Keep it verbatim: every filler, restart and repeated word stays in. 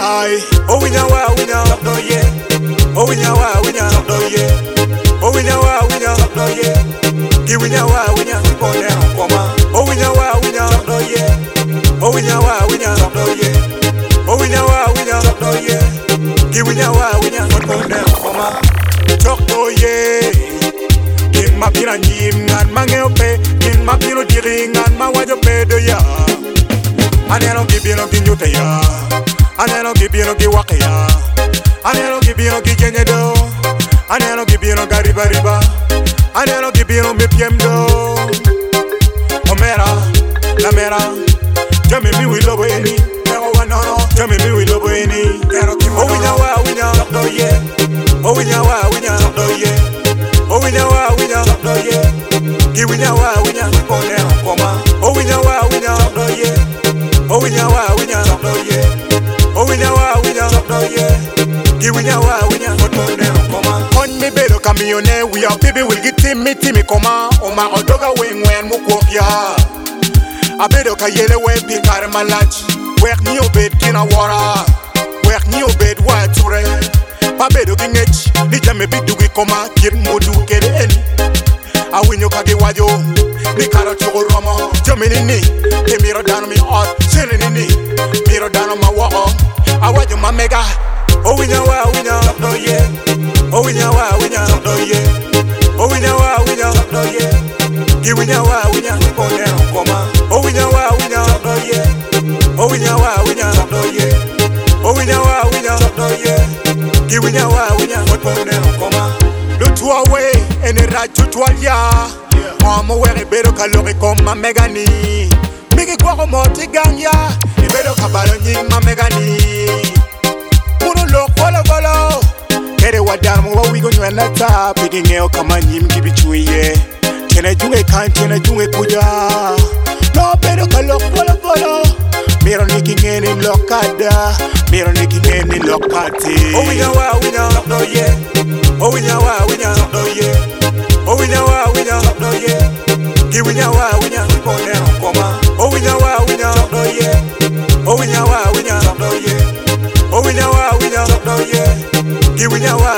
Aye, oh we know why we know, no yeah. Oh we know why we know, no yeah. Oh we know why we know, no yeah. Give we know why we know, go down, come on. Oh we know why we know, no yeah. Oh we know why we know, no yeah. Oh we know why we know, no yeah. Give we know why we know, go down, come on. Talk no yeah. Give my pina nim and mangeope, give my pino diring and my wajo pedo ya. And I don't give you no ginyuta ya. And I don't give you no giwaka ya. And I don't give you no gijenedo. And I don't give you no gariba riba. And I don't give you no mipiemdo. Omera, la mera. Jummy me with lobo any. No one no no. Jummy me with lobo any. Oh we know why we know, no yeah. Oh we know why we know, no yeah. Oh we know why we know, no yeah. Give we know why we know, come down, come on. Oh we know why we know, no yeah. Oh we know why we know, no yeah. Oh we know why we know, no yeah. Give we know why we know, come down, come on. On me bedo camione, we are baby will get me me come on. Oh my odoga wing when mukopia. I bedo ka yele we be karmalach. Work ni obed kina wara. Work ni obed wa ture. Pa bedo kinech, ni jame bidugi koma kir modu kede eni. I win you kage wajo, ni karo chugo romo. Jomini ni, ke miro dano mi ot. Sini ni, miro dano ma wa o. I wajo ma mega. Oh we know why we know, no yeah. Oh we know why we know, no yeah. Oh we know why we know, no yeah. Give we know why we know, go down, come on. Oh we know why we know, no yeah. Oh we know why we know, no yeah. Oh we know why we know, no yeah. Give we know why we know, go down, come on. Look to away, and it right to Twalia. Mama, where a better caloric come my megani. Make it go more to Ganya. You better cabalani, my megani. Puro look, follow, follow. Get it what down, what we going to end up. Picking out, come on, you give it to ye. Can I do a can't, can I do a kuja? No better color, follow, follow. Miro nicking any locada. Miro nicking any locati. Oh, we know why we know, no yeah. Oh we know why we know, no yeah. Oh we know why we know, no yeah. Give we know why we know, go down, come on. Oh we know why we know, no yeah. Oh we know why we know, no yeah. Oh we know why we know, no yeah. Give we know why